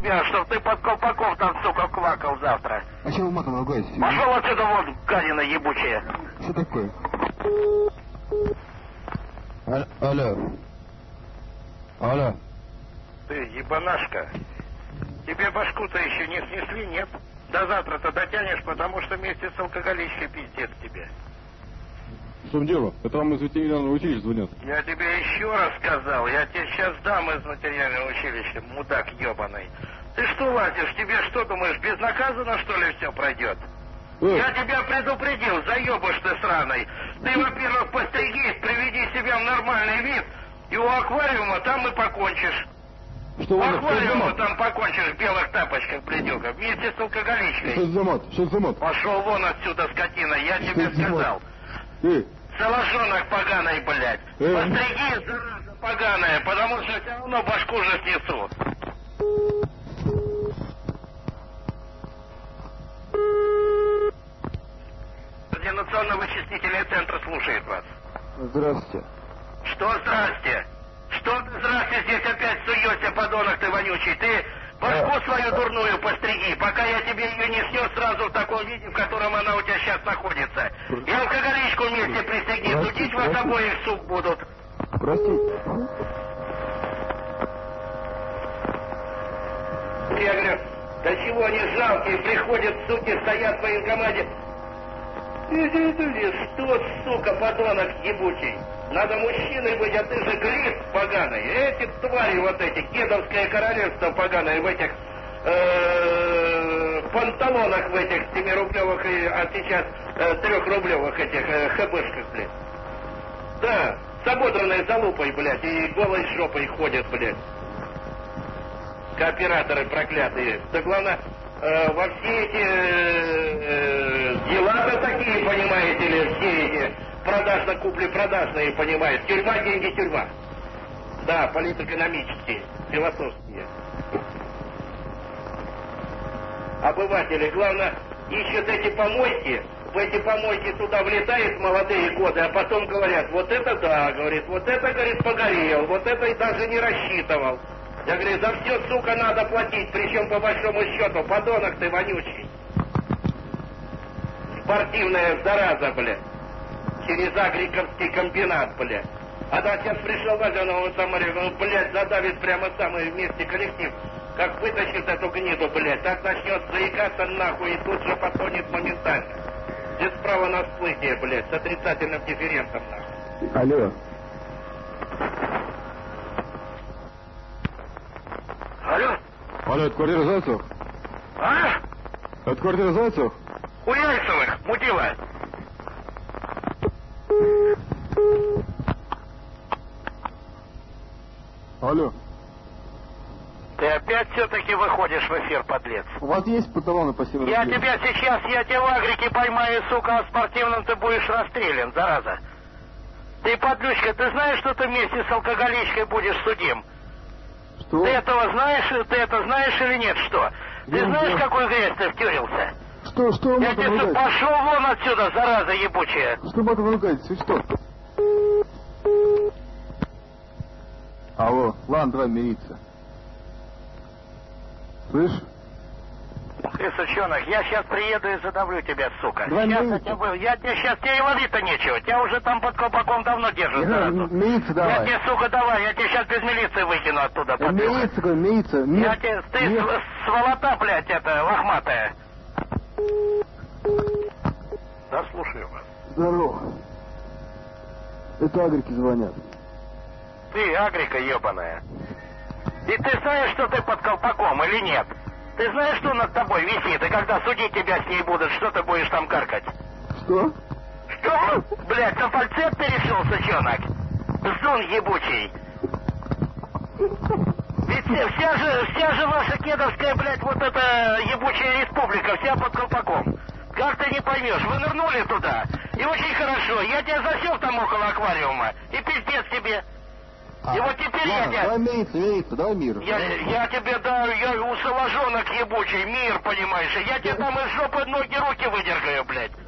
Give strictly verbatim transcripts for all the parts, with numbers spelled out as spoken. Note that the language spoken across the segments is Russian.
Я, чтоб ты под колпаком там, сука, квакал завтра. А чего вы матом ругаетесь? Пошел отсюда, вот, гадина ебучая. Что такое? А, алло. Алло. Ты ебанашка. Тебе башку-то еще не снесли, нет? До завтра-то дотянешь, потому что вместе с алкоголичкой пиздец тебе. В чем дело? Это вам из ветеринарного училища звонят. Я тебе еще раз сказал, я тебе сейчас дам из материального училища, мудак ебаный. Ты что лазишь? Тебе что, думаешь, безнаказанно, что ли, все пройдет? Эй. Я тебя предупредил, заебыш ты сраный. Ты, во-первых, постригись, приведи себя в нормальный вид, и у аквариума там и покончишь. Что У вы, аквариума что там покончишь в белых тапочках, блядюга, вместе с алкоголичкой. Что за мат? Что за мат? Пошел вон отсюда, скотина, я Что тебе за мат? сказал. Эй. Соложонок поганый, блядь. Эй. Постригись, зараза поганая, потому что все равно башку же снесут. Координационно-вычислительный центр слушает вас. Здравствуйте. Что здрасте? Что ты здрасте здесь опять суешься, подонок ты вонючий? Ты башку свою дурную постриги, пока я тебе ее не снес сразу в таком виде, в котором она у тебя сейчас находится. И алкоголичку вместе пристегни, судить вас обоих, сук, будут. Простите. Я говорю, до чего они жалкие, приходят, суки, стоят в военкомате. Что, сука, подонок ебучий? Надо мужчиной быть, а ты же глист поганый. Эти твари вот эти, кедовское королевство поганое, в этих э, панталонах, в этих семирублевых, а сейчас э, трехрублевых этих э, хэбышках, блядь. Да, с ободранной залупой, блядь, и голой жопой ходят, блядь. Кооператоры проклятые. Да главное, э, во все эти э, дела-то такие, понимаете ли, все эти продажно-купли-продажные, понимаете. Тюрьма, деньги, тюрьма. Да, политэкономические, философские. Обыватели, главное, ищут эти помойки, в эти помойки туда влетают в молодые годы, а потом говорят, вот это да, говорит, вот это, говорит, погорел, вот это и даже не рассчитывал. Я говорю, за все, сука, надо платить, причем по большому счету, подонок ты вонючий. Спортивная зараза, блядь. Через агриковский комбинат, блядь. А да, сейчас пришел Вадя, он смотри, он, блядь, задавит прямо самый вместе коллектив. Как вытащит эту гниду, блядь, так начнет заикаться нахуй и тут же потонет моментально. Без права на всплытие, блядь, с отрицательным дифферентом, нахуй. Алло. Алло? Алло, это квартира Зайцев? А? Это квартира Зайцев? Хуяйцевых, мудила. Алло. Ты опять все-таки выходишь в эфир, подлец. У вас есть панталоны по семь Я рублей? тебя сейчас, я тебя в агрике поймаю, сука, а в спортивном ты будешь расстрелян, зараза. Ты, подлючка, ты знаешь, что ты вместе с алкоголичкой будешь судим? Что? Ты этого знаешь, ты это знаешь или нет, что? Ты Я знаешь, не- какой грязь ты втюрился? Что, что вы Я матом тебе ругаетесь? пошел вон отсюда, зараза ебучая. Что матом ругаетесь? Вы что? Алло, ладно, давай мириться. Слышь? Ты, сучонок, я сейчас приеду и задавлю тебя, сука. Давай Сейчас я, мириться. тебя, вы- я тебе сейчас, тебе и ловить-то нечего. Тебя уже там под колпаком давно держат, Я заразу. говорю, мириться Я давай. тебе, сука, давай, я тебе сейчас без милиции выкину оттуда, Э, подлюка. Мириться, говорю, мириться. Я Мир- тебе, ты мир- с- сволота, блядь, это, лохматая. Да, слушаю вас. Здорово. Это агрики звонят. Ты, агрика ебаная. И ты знаешь, что ты под колпаком или нет? Ты знаешь, что над тобой висит, и когда судить тебя с ней будут, что ты будешь там каркать? Что? Что? Блядь, на фальцет ты решил, сучонок? Зун ебучий. Ведь вся, вся же, вся же ваша кедовская, блядь, вот эта ебучая республика, вся под колпаком. Как ты не поймешь, вы нырнули туда, и очень хорошо, я тебя засел там около аквариума, и пиздец тебе. А, И вот теперь я ладно, тебя... давай мириться, мириться, давай мир. Я, я тебе даю, я усоложонок ебучий, мир, понимаешь, и я тебе там из жопы ноги, руки выдергаю, блядь.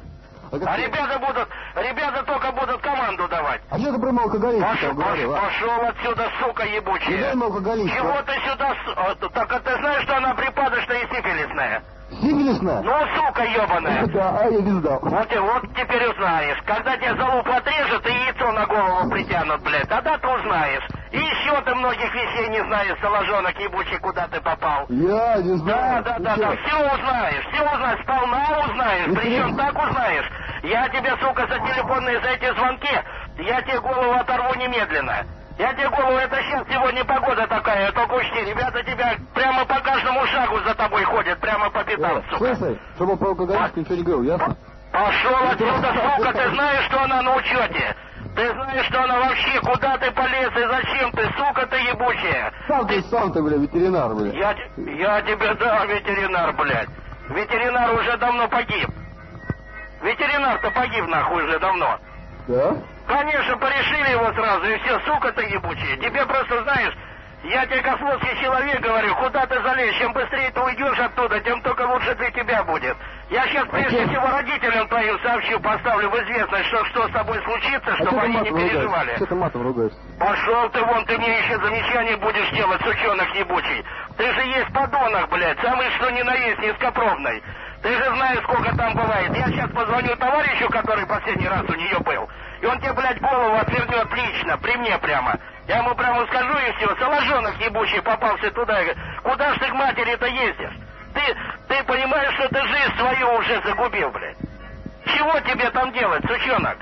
А, а ребята будут, ребята только будут команду давать. А что ты про алкоголичку Пошел, говорил, а? пошел отсюда, сука ебучая. Не алкоголичку. Чего ты сюда... С... Так а ты знаешь, что она припадочная и сифилисная? Сифилисная? Ну, сука ебаная. Да, а я не знал. Вот, вот теперь узнаешь. Когда тебе за лук отрежут и яйцо на голову притянут, блядь, тогда ты узнаешь. И еще ты многих вещей не знаешь, соложонок ебучий, куда ты попал. Я не знаю. Да, да, да, да, все узнаешь, все узнаешь, сполна узнаешь, причем так узнаешь. Я тебе, сука, за телефонные, за эти звонки, я тебе голову оторву немедленно. Я тебе голову, это сейчас сегодня погода такая, только учти, ребята тебя прямо по каждому шагу за тобой ходят, прямо по пятам, Э, сука. слушай, чтобы про алкоголичку ничего не говорил, ясно? Пошел отсюда, сука, ты знаешь, что она на учете? Ты знаешь, что она вообще, куда ты полез и зачем ты, сука ты ебучая? Сам ты, сам ты, бля, ветеринар, бля. Я, я тебе, да, ветеринар, блядь. Ветеринар уже давно погиб. Ветеринар-то погиб, нахуй, уже давно. Да? Конечно, порешили его сразу, и все, сука ты ебучая. Тебе просто, знаешь, я тебе как флотский человек говорю, куда ты залезешь, чем быстрее ты уйдешь оттуда, тем только лучше для тебя будет. Я сейчас прежде а всего родителям твоим сообщу, поставлю в известность, что что с тобой случится, А чтобы они не переживали. Что ты матом ругаешься? Пошел ты вон, ты мне еще замечание будешь делать, сучонок ебучий. Ты же есть подонок, блядь, самый что ни на есть, низкопробный. Ты же знаешь, сколько там бывает. Я сейчас позвоню товарищу, который последний раз у нее был, и он тебе, блядь, голову отвернет лично, при мне прямо. Я ему прямо скажу и все, соложонок ебучий попался туда. Куда ж ты к матери-то ездишь? Ты, ты понимаешь, что ты жизнь свою уже загубил, блядь? Чего тебе там делать, сучонок?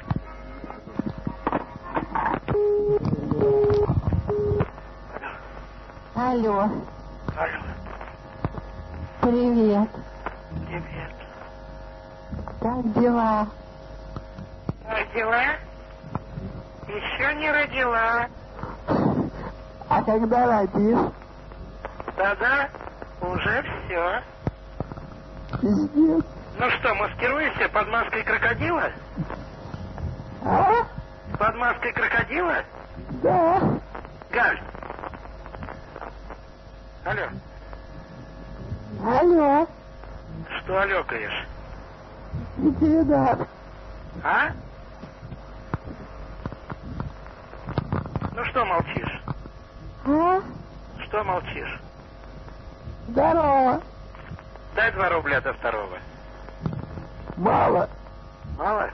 Алло. Алло. Привет. Привет. Как дела? Родила? Еще не родила. А когда родишь? Да-да, уже все. Пиздец. Ну что, маскируешься под маской крокодила? А? Под маской крокодила? Да. Галь. Алло. Алло. Что алёкаешь? Ветеринар. А? Ну что молчишь? А? Что молчишь? Здорово. Дай два рубля до второго. Мало. Мало?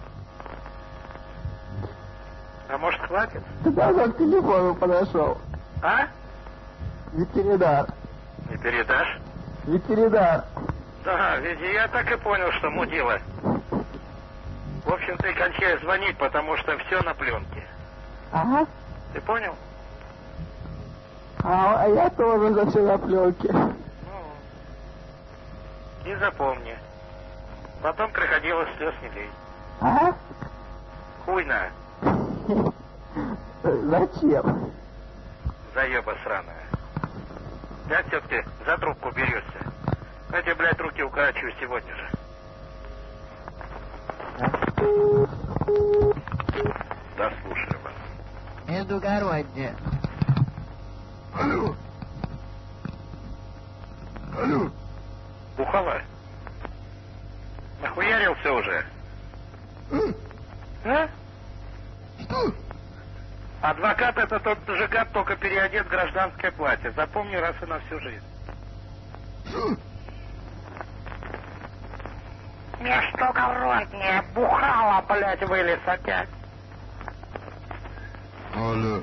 А может хватит? Ты давно к телефону подошел. А? Ветеринар. Не передашь? Ветеринар. Да, ведь я так и понял, что мудила. В общем, ты кончай звонить, потому что все на пленке. Ага. Ты понял? А, а я тоже за все на пленке. Ну, и запомни. Потом крокодила слез не лей. А? Хуй на, Зачем? заеба сраная. Я все-таки за трубку берешься. Я тебе, блядь, руки укорочу сегодня же. Да, слушаю вас. Междугороднее. Алло. Алло. Бухала? Нахуярился уже? А? Что? Адвокат — это тот же гад, только переодет в гражданское платье. Запомни раз и на всю жизнь. Что? Междугороднее, бухала, блядь, вылез опять. Алло.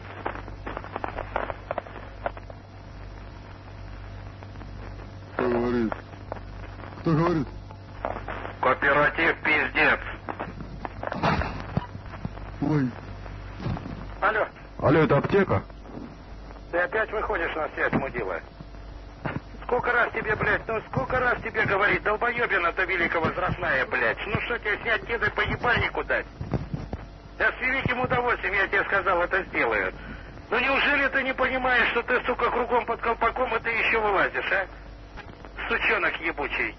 Кто говорит? Кто говорит? Кооператив пиздец. Ой. Алло, Алло, это аптека? ты опять выходишь на связь, мудила? Сколько раз тебе, блядь, ну сколько раз тебе говорить, долбоебина-то великовозрастная, блядь. Ну что тебе снять кеды по ебальнику дать? Да с великим удовольствием, я тебе сказал, это сделаю. Ну неужели ты не понимаешь, что ты, сука, кругом под колпаком, и ты еще вылазишь, а? Сучонок ебучий.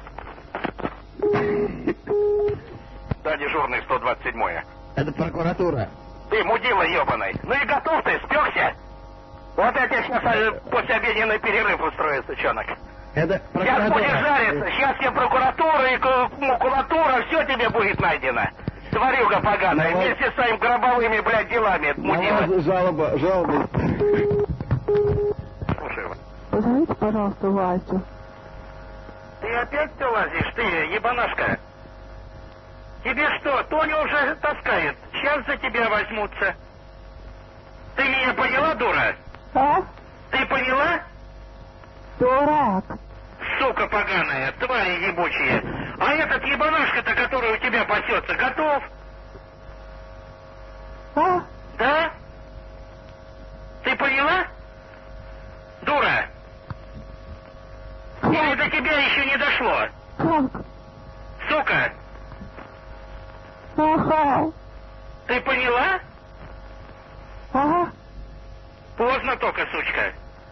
Да, дежурный сто двадцать седьмое. Это прокуратура. Ты, мудила ебаный. Ну и готов ты, спекся? Вот я тебе сейчас послеобеденный перерыв устрою, сучонок. Это Сейчас будешь жариться, сейчас тебе прокуратура и макулатура, все тебе будет найдено. Тварюга поганая, Ну, вместе с своими гробовыми, блядь, делами, На мудила. вас жалоба, жалоба. Слушай, Позовите, пожалуйста, Васю. ты опять ты лазишь, ты, ебанашка? Тебе что, Тоня уже таскает, сейчас за тебя возьмутся. Ты меня поняла, дура? А? Ты поняла? Дурак. Сука поганая, твари ебучие. А этот ебанашка-то, который у тебя пасется, готов? А? Да? Ты поняла? Дура. Или до тебя еще не дошло? Как? Сука, Ага. ты поняла? Ага. Поздно только, сучка.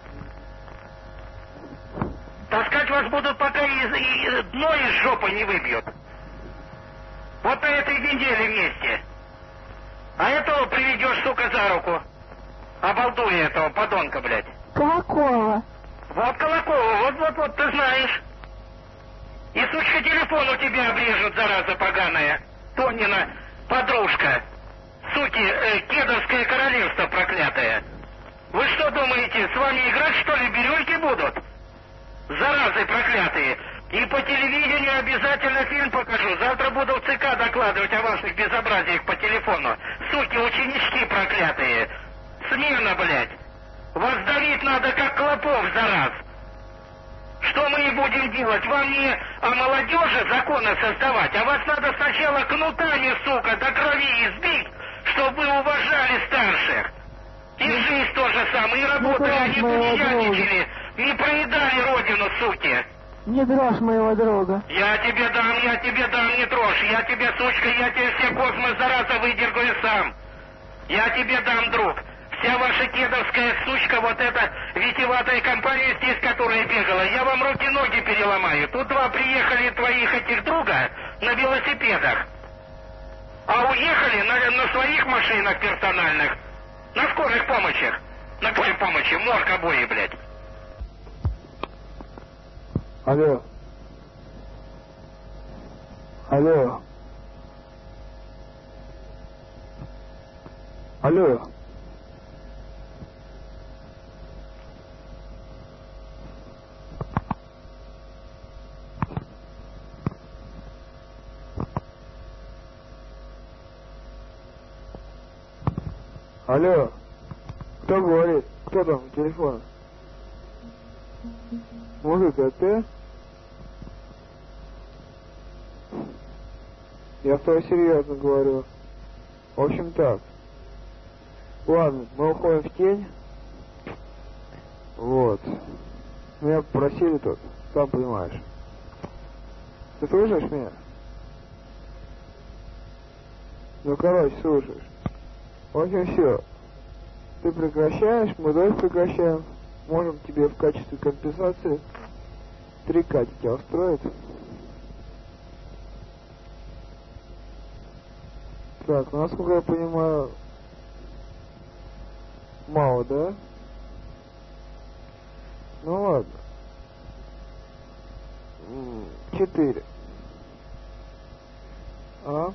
Таскать вас будут, пока из, и, дно из жопы не выбьют. Вот на этой неделе вместе. А этого приведешь, сука, за руку. Обалдуй этого подонка, блядь. Какого? Вот Колокова, вот-вот-вот, ты знаешь. И, сучка, телефон у тебя обрежут, зараза поганая. Тонина подружка. Суки, э, Кедровское королевство проклятое. Вы что думаете, с вами играть, что ли, бирюльки будут? Заразы проклятые. И по телевидению обязательно фильм покажу. Завтра буду в ЦК докладывать о ваших безобразиях по телефону. Суки, ученички проклятые. Смирно, блядь. Вас давить надо, как клопов, за раз. Что мы и будем делать? Вам не о молодежи законы создавать, а вас надо сначала кнутами, сука, до крови избить, чтобы вы уважали старших. И жизнь то же самое, и работали, Ну, они моего тунеядничали, не проедали родину, суки. Не дрожь моего друга. Я тебе дам, я тебе дам, не трожь. Я тебе, сучка, я тебе все космос зараза выдергаю сам. Я тебе дам, друг. Вся ваша кедовская сучка, вот эта витеватая компания здесь, которая бегала, я вам руки-ноги переломаю. Тут два приехали твоих этих друга на велосипедах. А уехали на, на своих машинах персональных. На скорых помощях. На какой помощи? Морг обои, блядь. Алло. Алло. Алло. Алло. Кто говорит? Кто там у телефона? Мужик, это ты? Я с тобой серьезно говорю. В общем так. Ладно, мы уходим в тень. Вот. Меня попросили тут, сам понимаешь. Ты слышишь меня? Ну, короче, слушаешь. В общем, все. Ты прекращаешь, мы дальше прекращаем. Можем тебе в качестве компенсации три К тебя устроит. Так, ну, насколько я понимаю, мало, да? Ну ладно. Четыре. А?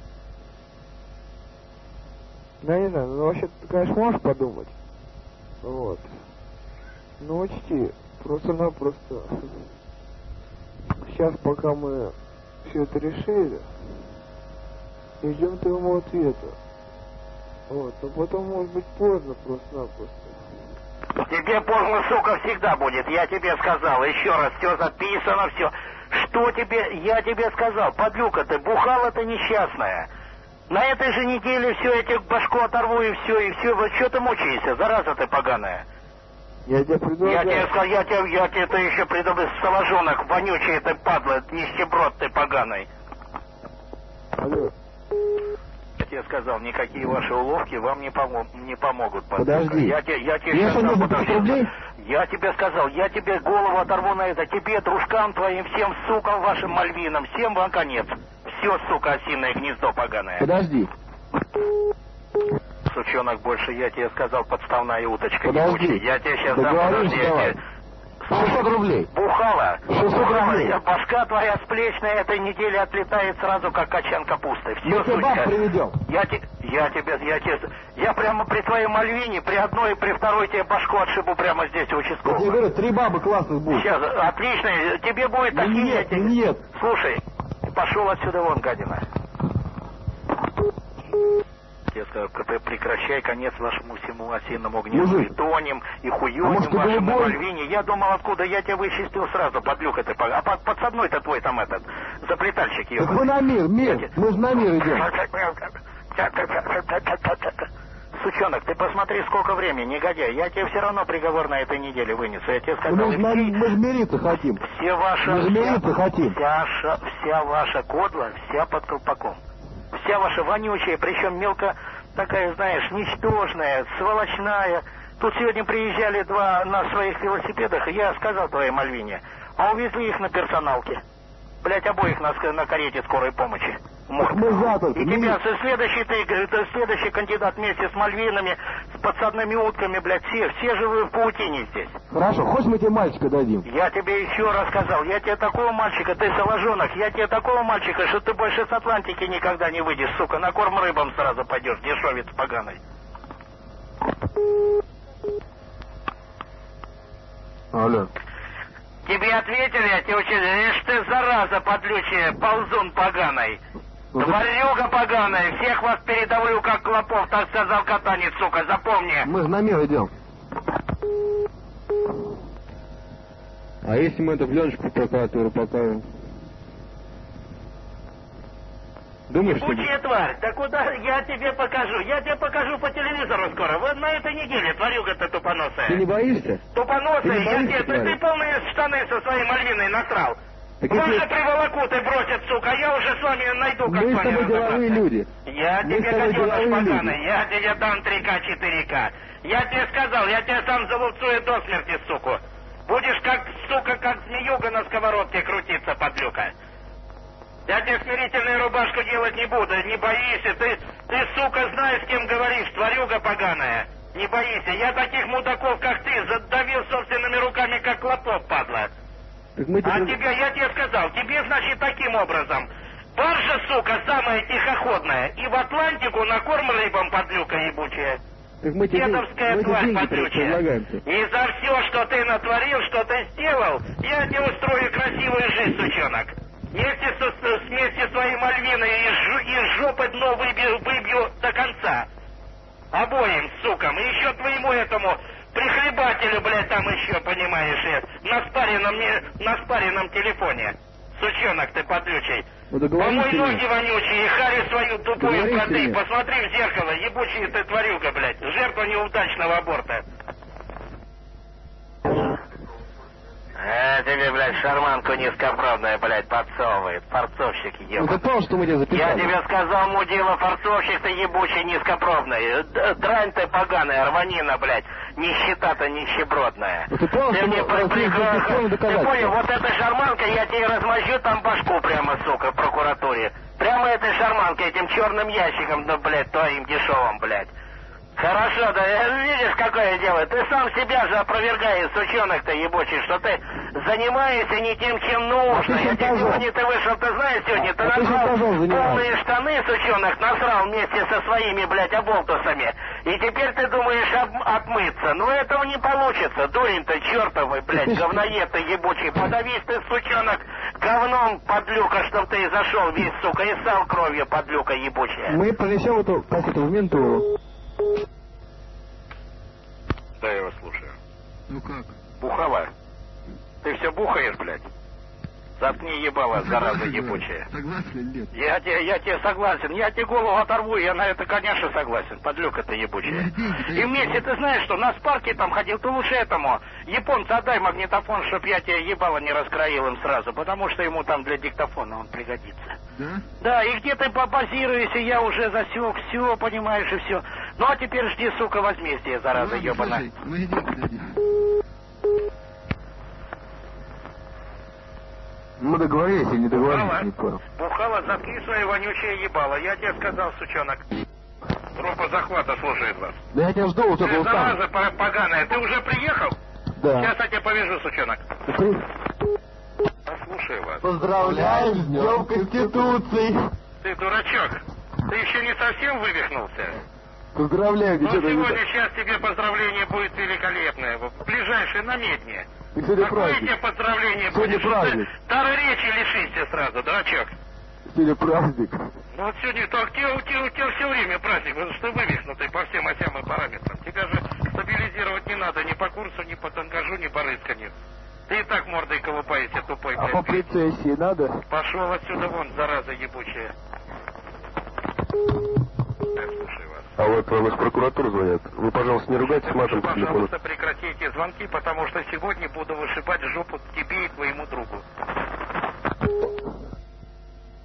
Ну, я не знаю, ну вообще ты, конечно, можешь подумать. Вот. Ну, учти, просто-напросто. Сейчас, пока мы все это решили, идем к твоему ответу. Вот, но потом может быть поздно просто-напросто. Тебе поздно, сука, всегда будет, я тебе сказал, еще раз, все записано, все. Что тебе, я тебе сказал, подлюка ты, бухала ты несчастная. На этой же неделе все, я тебе башку оторву и все, и все, вот что ты мучаешься, зараза ты поганая. Я тебе предлагаю... Я тебе сказал, я тебе, я тебе это еще предлагаю, салажонок, вонючий ты падла, нищеброд ты поганый. Алло. Я тебе сказал, никакие ваши уловки вам не, помо не помогут. Подожди. Я, те, я, тебе Я сказал, что, подожди. рублей? Я тебе сказал, я тебе голову оторву на это, тебе, дружкам твоим, всем сукам вашим мальвинам, всем вам конец. Все, сука, осиное гнездо поганое. Подожди. Сучонок, больше я тебе сказал, подставная уточка. Подожди. Не я тебе сейчас дам, Договорились, подожди, я давай. тебе... шестьсот рублей. Бухала. шестьсот рублей. Башка твоя с плеч на этой неделе отлетает сразу, как качан капусты. Все, Мы тебе баб приведем. Я, те, я тебе, я тебе, я прямо при твоей Мальвине, при одной и при второй тебе башку отшибу прямо здесь у участкового. Я тебе говорю, три бабы классных будет. Сейчас, отлично, тебе будет Ну такие... нет, тебе... нет. Слушай, пошел отсюда вон, гадина. Я сказал, прекращай конец вашему всему осинному гнезду. Мужик. И тонем, и А хуёнем может, вашему голубой? Мальвине. Я думал, откуда я тебя вычистил сразу, подлюка ты. А под, подсадной-то твой там этот, заплетальщик Так ебаный. мы на мир, мир. Мы же на мир идем. Сучонок, ты посмотри, сколько времени, негодяй. Я тебе все равно приговор на этой неделе вынесу. Я тебе сказал, Мы же на- и мы же мириться хотим. все ваша, Мы же вся, мириться хотим. вся, ша- вся ваша кодла, вся под колпаком. Вся ваша вонючая, причем мелко такая, знаешь, ничтожная, сволочная. Тут сегодня приезжали два на своих велосипедах, и я сказал твоей Мальвине, а увезли их на персоналке. Блять, обоих на, ск- на карете скорой помощи. Морг. Мы за только. И тебя, следующий ты, это следующий кандидат вместе с Мальвинами, с подсадными утками, блядь, все, все же вы в паутине здесь. Хорошо, хочешь мы тебе мальчика дадим? Я тебе еще раз сказал, я тебе такого мальчика, ты соложонок, я тебе такого мальчика, что ты больше с Атлантики никогда не выйдешь, сука, на корм рыбам сразу пойдешь, дешевец поганый. Алло. Тебе ответили, я тебе учили, лишь ты зараза подлючая, ползун поганый. Ну, Тварюга поганая, всех вас передавлю как клопов, так сказал катанец, сука, запомни. Мы же на мир идем. А если мы это в Леночку в прокуратуру покажем? Думаешь, что... Ебучая тварь, да куда я тебе покажу? Я тебе покажу по телевизору скоро. Вот на этой неделе, тварюга-то тупоносая. Ты не боишься? Тупоносая, Ты не я боишься, тебе, ты, тварь? ты полные штаны со своей Мальвиной насрал. Так Вы если- же приволокут и бросят, сука, я уже с вами найду, как Мы с с вами тобой деловые разобраться. люди. Я Мы с тебе, тобой гаденыш деловые поганый, люди. я тебе дам три ка, четыре ка. Я тебе сказал, я тебе сам залупцую до смерти, суку. Будешь как, сука, как змеюга на сковородке крутиться, подлюка. Я тебе смирительную рубашку делать не буду, не бойся. Ты, ты, сука, знаешь, с кем говоришь, тварюга поганая. Не бойся, я таких мудаков, как ты, задавил собственными руками, как клопов, падла. Так мы А тебе... тебе, я тебе сказал, тебе, значит, таким образом. Баржа, сука, самая тихоходная, и в Атлантику на корм рыбам, подлюка ебучая. Так мы тебе, Дедовская мы тебе тварь деньги подлючая. предлагаем-то. И за все, что ты натворил, что ты сделал, я тебе устрою красивую жизнь, сучонок. Вместе со, с- вместе с своей Мальвиной из, жу- из жопы дно выбью, выбью до конца. Обоим, сукам. И еще твоему этому прихлебателю, блядь, там еще, понимаешь, э, на спаренном, не- на спаренном телефоне. Сучонок ты подлючий. Ну, договорись Помой или нет? ноги вонючие и хари свою тупую Договорись или коты. нет? Посмотри в зеркало, ебучий ты тварюга, блядь. Жертва неудачного аборта. А тебе, блядь, шарманку низкопробная, блядь, подсовывает. Форцовщик Ну ебаный. ты понял, что мы тебе Я записали? тебе сказал, мудила, форцовщик ты ебучий низкопробный. Д- Дрань ты поганая, рванина, блядь. Нищета-то нищебродная. Ну ты понял, что мне мы при- при- записали Ты доказательства? понял, вот эта шарманка, я тебе размажу там башку прямо, сука, в прокуратуре. Прямо этой шарманкой, этим черным ящиком, ну, блядь, твоим дешевым, блядь. Хорошо, да э, видишь, какое дело. Ты сам себя же опровергаешь, сучонок-то ебучий, что ты занимаешься не тем, чем нужно. А ты Я тебе шантажом. сегодня, ты вышел, ты знаешь, сегодня ты А ты насрал шантажом занимаешься. полные штаны, сучонок, насрал вместе со своими, блядь, оболтусами. И теперь ты думаешь об- отмыться. Ну, этого не получится. Дурень-то чертовый, блядь, Ты ж- говноед ты ебучий. Подавись ты, сучонок, говном, подлюка, чтоб ты зашел весь, сука, и сам кровью, подлюка ебучая. Мы принесем эту кассету в ментуру. Да, я вас слушаю. Ну как? Бухова. Ты все бухаешь, блядь? Заткни ебало, зараза ебучая. Согласен или нет? Я тебе, я тебе согласен. Я тебе голову оторву, я на это, конечно, согласен. Подлюка ты ебучая. И вместе, ты знаешь, что на спарке там ходил, ты лучше этому японцу отдай магнитофон, чтоб я тебе ебало не раскроил им сразу, потому что ему там для диктофона он пригодится. Да? Да, и где ты побазируешься, я уже засек все, понимаешь, и все. Ну а теперь жди, сука, возмездие, зараза ебаная. мы идем, подожди. Мы договорились или не договорились, Бухала, не понял. Бухала, заткни свое вонючее ебало. Я тебе сказал, сучонок. Группа захвата слушает вас. Да я тебя жду вот Ты этого зараза самого. по- поганая, ты уже приехал? Да. Сейчас я тебя повяжу, сучонок. При... Послушаю вас. Поздравляю с Днем Конституции. Ты дурачок. Ты еще не совсем вывихнулся? Поздравляю, Ну, где-то сегодня, сейчас тебе поздравление будет великолепное. Ближайшее на медне. Сегодня Какое праздник. тебе поздравление Сегодня будет? праздник. Дара речи лишишься сразу, дурачок. Сегодня праздник. Ну вот сегодня так, у тебя, у тебя, у тебя все время праздник, потому что ты вывихнутый по всем осям и параметрам. Тебя же стабилизировать не надо ни по курсу, ни по тангажу, ни по рысканию. Ты и так мордой колупаешься, тупой, А блядь. по прецессии надо? Пошел отсюда вон, зараза ебучая. Я слушаю вас. А вот вам из прокуратуры звонят. Вы, пожалуйста, не ругайтесь матом по телефону. Пожалуйста, прекратите звонки, потому что сегодня буду вышибать жопу тебе и твоему другу.